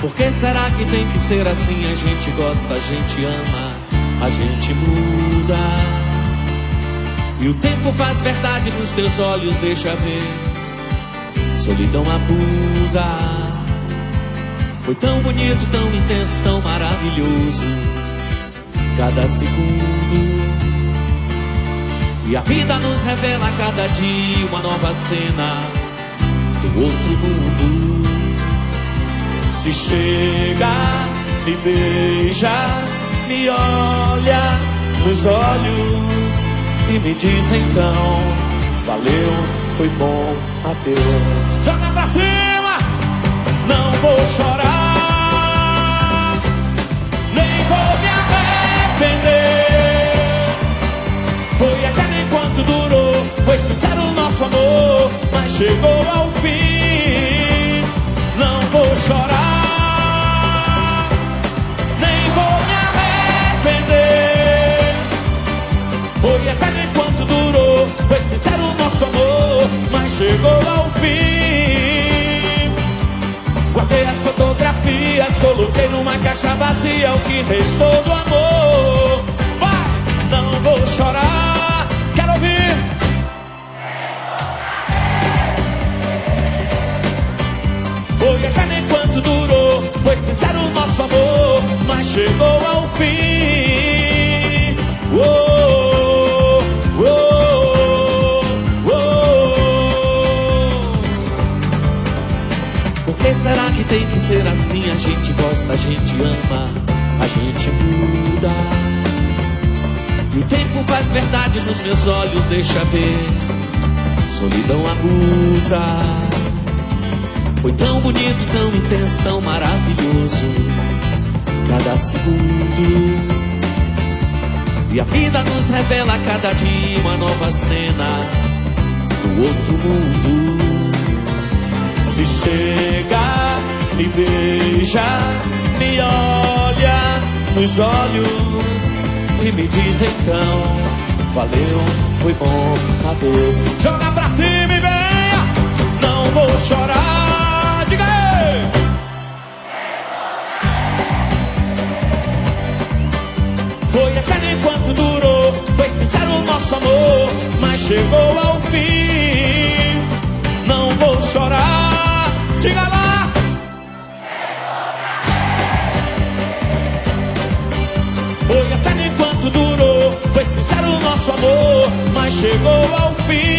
Por que será que tem que ser assim? A gente gosta, a gente ama, a gente muda. E o tempo faz verdade nos teus olhos, deixa ver. Solidão abusa. Foi tão bonito, tão intenso, tão maravilhoso cada segundo. E a vida nos revela a cada dia uma nova cena do outro mundo. Se chega, me beija, me olha nos olhos e me diz então: valeu, foi bom, adeus. Joga pra cima! Não vou chorar, nem vou me arrepender. Foi eterno enquanto durou, foi sincero o nosso amor, mas chegou ao fim. Não vou chorar, nem vou me arrepender. Foi eterno enquanto durou, foi sincero o nosso amor, mas chegou ao fim. Guardei as fotografias, coloquei numa caixa vazia o que restou do amor. Vai! Não vou chorar, quero ouvir. Foi eterno enquanto durou, foi sincero o nosso amor, mas chegou ao fim. Oh, oh, oh, oh. Por que será que tem que ser assim? A gente gosta, a gente ama, a gente muda. E o tempo faz verdade nos meus olhos, deixa ver. Solidão abusa. Foi tão bonito, tão intenso, tão maravilhoso cada segundo. E a vida nos revela a cada dia uma nova cena do outro mundo. Se chega, me beija, me olha nos olhos e me diz então: valeu, foi bom, adeus. Joga pra cima e venha, não vou chorar. Diga aí! Foi eterno enquanto durou, foi sincero o nosso amor, mas chegou ao fim. Não vou chorar. Diga lá! Foi eterno enquanto durou, foi sincero o nosso amor, mas chegou ao fim.